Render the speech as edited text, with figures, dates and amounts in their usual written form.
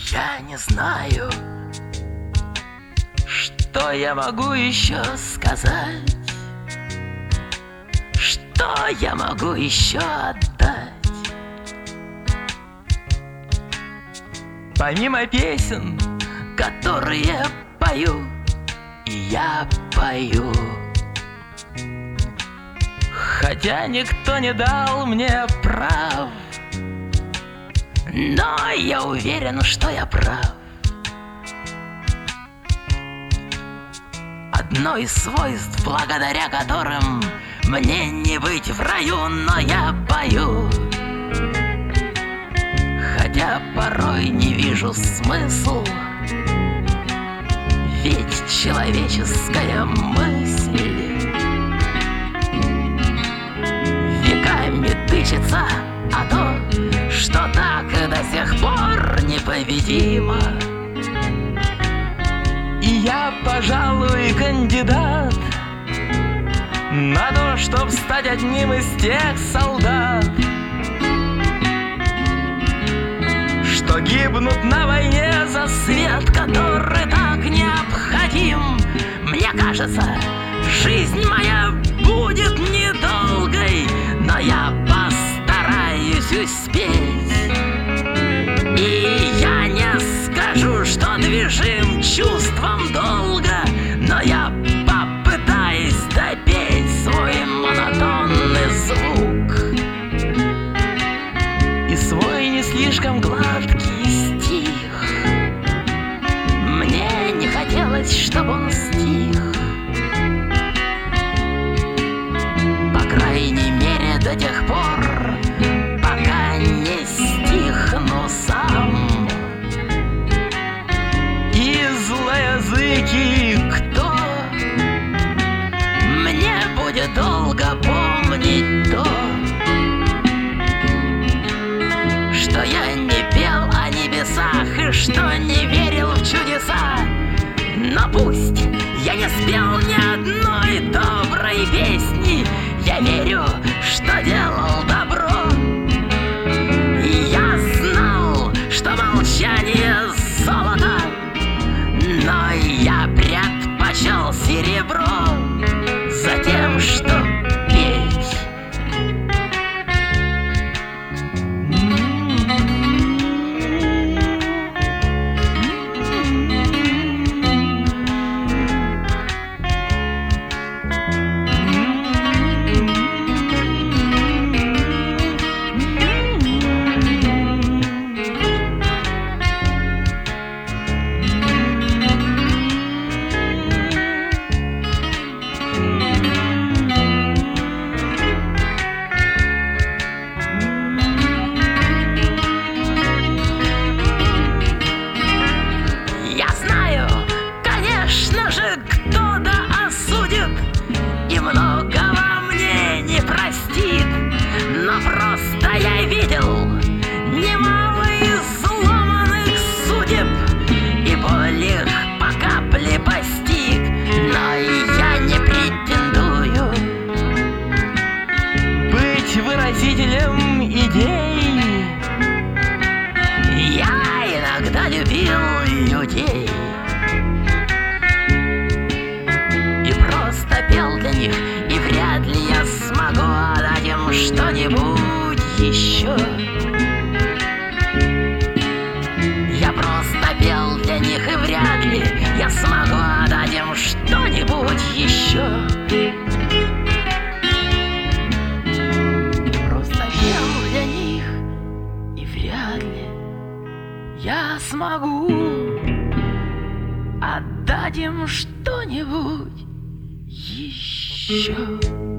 Я не знаю, что я могу еще сказать, что я могу еще отдать. Помимо песен, которые пою, и я пою. Хотя никто не дал мне прав, но я уверен, что я прав. Одно из свойств, благодаря которым мне не быть в раю, но я пою. Хотя порой не вижу смысл, ведь человеческая мысль веками тычется, а то, что так до сих пор непобедимо. И я, пожалуй, кандидат на то, чтоб стать одним из тех солдат, что гибнут на войне за свет, который так необходим. Мне кажется, жизнь моя будет недолгой, но я постараюсь успеть. И я не скажу, что движим чувством долга, но я попытаюсь допеть свой монотонный звук и свой не слишком гладкий стих. Мне не хотелось, чтобы он стих, по крайней мере до тех пор, пока не стихну сам. И злоязыки кто мне будет долго помнить то, что я не пел о небесах и что не верил в чудеса. Но пусть я не спел ни одной доброй песни, я верю, что делал добро. И я знал, что молчание золото, но я предпочел серебро за тем, что петь. Кто-то осудит и многого мне не простит, но просто я видел немало изломанных судеб, и боль их по капле постиг. Но я не претендую быть выразителем идей. Я иногда любил людей и просто пел для них, и вряд ли я смогу отдать им что-нибудь еще. Я просто пел для них, и вряд ли я смогу отдать им что-нибудь еще. Я просто пел для них, и вряд ли я смогу отдать им что-нибудь еще.